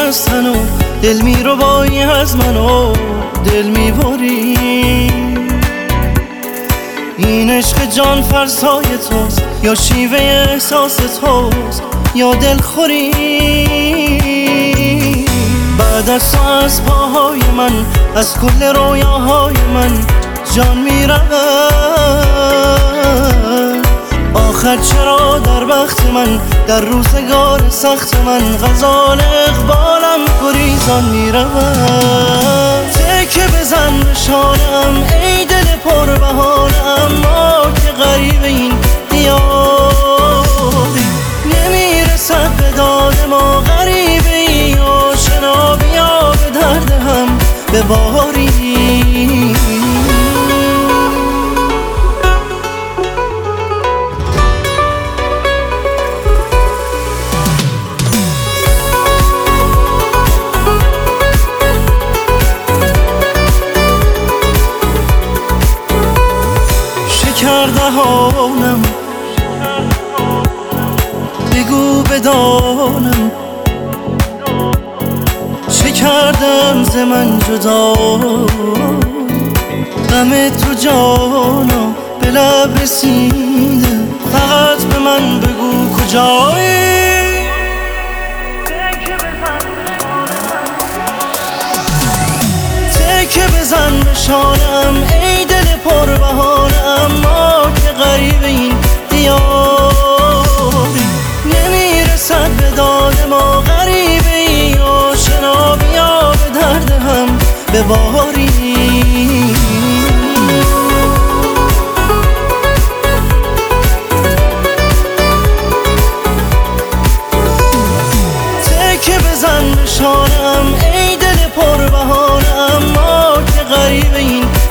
از تن و دل می رو بایی از من و دل می بری. این عشق جان فرسای توست یا شیوه احساس توست یا دلخوری. بعد از تو از پاهای من از کل رویاهای من جان می رود. آخر چرا در وقت من در روزگار سخت من غزال اقبالم گریزان می رود. تکه بزن به شانم ای دل پر بهانم، ما که غریب این دیاری نمیرسد به داد ما. غریب ای آشنا بیا به درد هم بباری. دهانم بگو بدانم چه کردم ز من جدا. غم تو جانا به لب رسیده فقط به من بگو کجایی. تکه بزن به شانم ای دل پر بهانم، ما که غریب این دیاری نمیرسد به داد ما. غریب ای آشنا بیا به درد هم بباری. تکه بزن به شانم ای دل پر بهانم، ما که غریب این